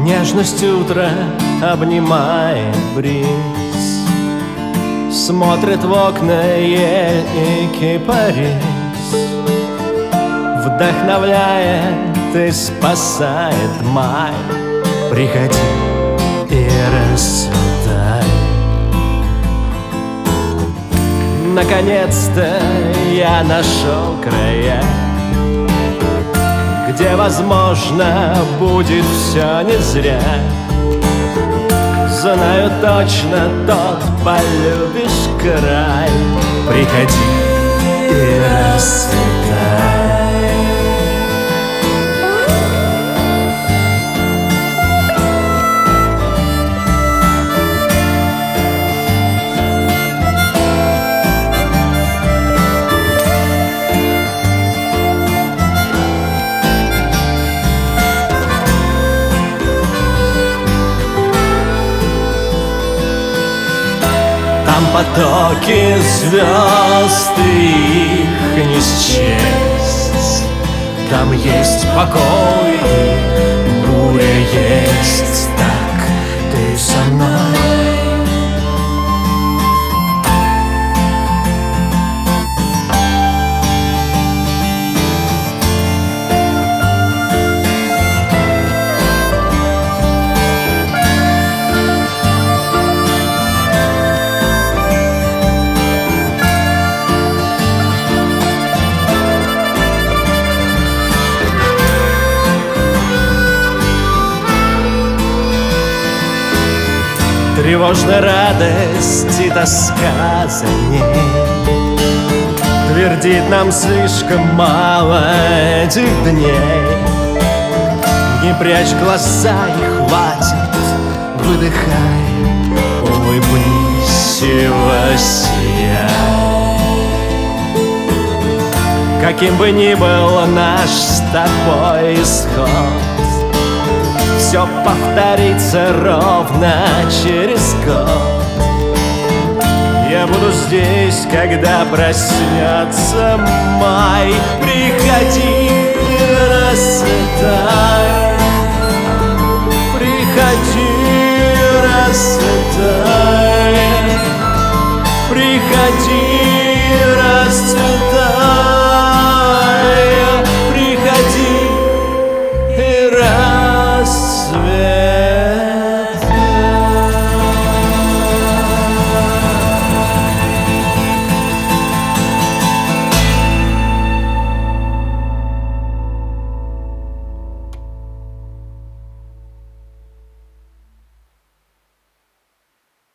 Нежность утра обнимает бриз, смотрит в окна ель и кипарис, вдохновляет и спасает май. Приходи и расцветай. Наконец-то я нашел края, где, возможно, будет все не зря. Знаю точно, тот полюбишь край. Приходи и расцветай. Там потоки звезд, и их не счесть. Там есть покой, буря есть. Так ты со мной. Тревожная радость и тоска за ней твердит нам слишком мало этих дней. Не прячь глаза, и хватит, выдыхай, улыбнись и воссияй. Каким бы ни был наш с тобой исход, все повторится ровно через год. Я буду здесь, когда проснется май. Приходи, расцветай. Приходи, расцветай. Приходи.